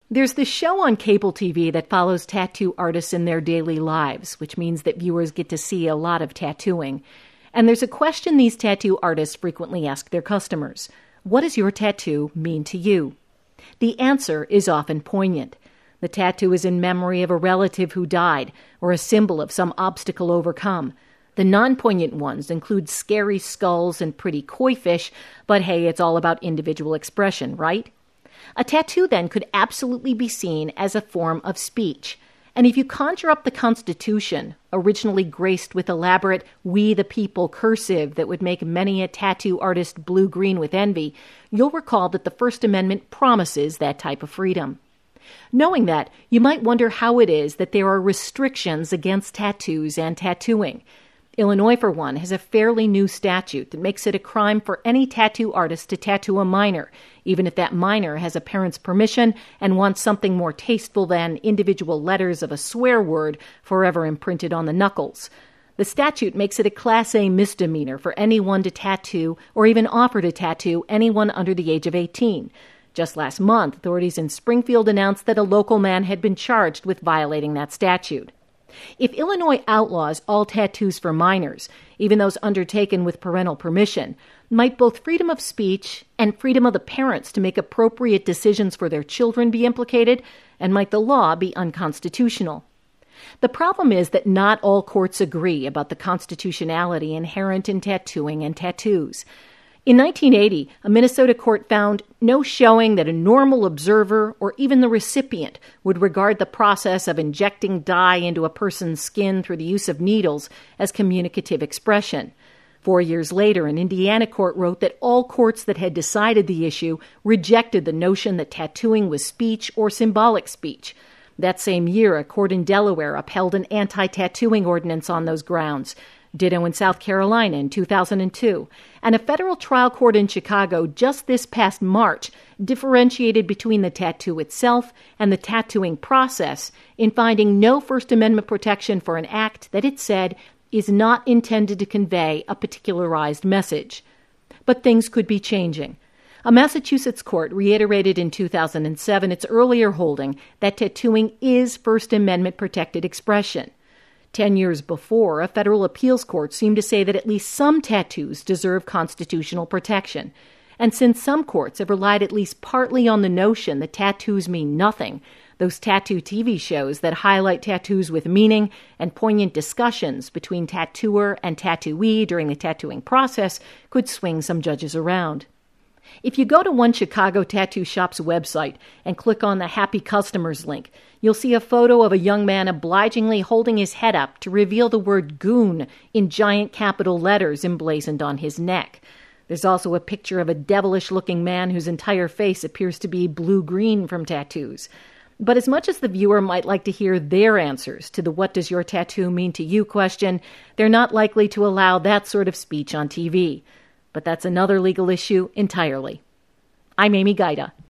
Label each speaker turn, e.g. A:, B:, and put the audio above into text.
A: There's this show on cable TV that follows tattoo artists in their daily lives, which means that viewers get to see a lot of tattooing. And there's a question these tattoo artists frequently ask their customers. What does your tattoo mean to you? The answer is often poignant. The tattoo is in memory of a relative who died or a symbol of some obstacle overcome. The non-poignant ones include scary skulls and pretty koi fish, but hey, it's all about individual expression, right? A tattoo, then, could absolutely be seen as a form of speech. And if you conjure up the Constitution, originally graced with elaborate "We the People" cursive that would make many a tattoo artist blue-green with envy, you'll recall that the First Amendment promises that type of freedom. Knowing that, you might wonder how it is that there are restrictions against tattoos and tattooing. Illinois, for one, has a fairly new statute that makes it a crime for any tattoo artist to tattoo a minor, even if that minor has a parent's permission and wants something more tasteful than individual letters of a swear word forever imprinted on the knuckles. The statute makes it a Class A misdemeanor for anyone to tattoo or even offer to tattoo anyone under the age of 18. Just last month, authorities in Springfield announced that a local man had been charged with violating that statute. If Illinois outlaws all tattoos for minors, even those undertaken with parental permission, might both freedom of speech and freedom of the parents to make appropriate decisions for their children be implicated, and might the law be unconstitutional? The problem is that not all courts agree about the constitutionality inherent in tattooing and tattoos. In 1980, a Minnesota court found no showing that a normal observer or even the recipient would regard the process of injecting dye into a person's skin through the use of needles as communicative expression. 4 years later, an Indiana court wrote that all courts that had decided the issue rejected the notion that tattooing was speech or symbolic speech. That same year, a court in Delaware upheld an anti-tattooing ordinance on those grounds. Ditto in South Carolina in 2002. And a federal trial court in Chicago just this past March differentiated between the tattoo itself and the tattooing process in finding no First Amendment protection for an act that it said is not intended to convey a particularized message. But things could be changing. A Massachusetts court reiterated in 2007 its earlier holding that tattooing is First Amendment protected expression. 10 years before, a federal appeals court seemed to say that at least some tattoos deserve constitutional protection. And since some courts have relied at least partly on the notion that tattoos mean nothing, those tattoo TV shows that highlight tattoos with meaning and poignant discussions between tattooer and tattooee during the tattooing process could swing some judges around. If you go to one Chicago tattoo shop's website and click on the Happy Customers link, you'll see a photo of a young man obligingly holding his head up to reveal the word goon in giant capital letters emblazoned on his neck. There's also a picture of a devilish-looking man whose entire face appears to be blue-green from tattoos. But as much as the viewer might like to hear their answers to the "what does your tattoo mean to you" question, they're not likely to allow that sort of speech on TV. But that's another legal issue entirely. I'm Amy Gaida.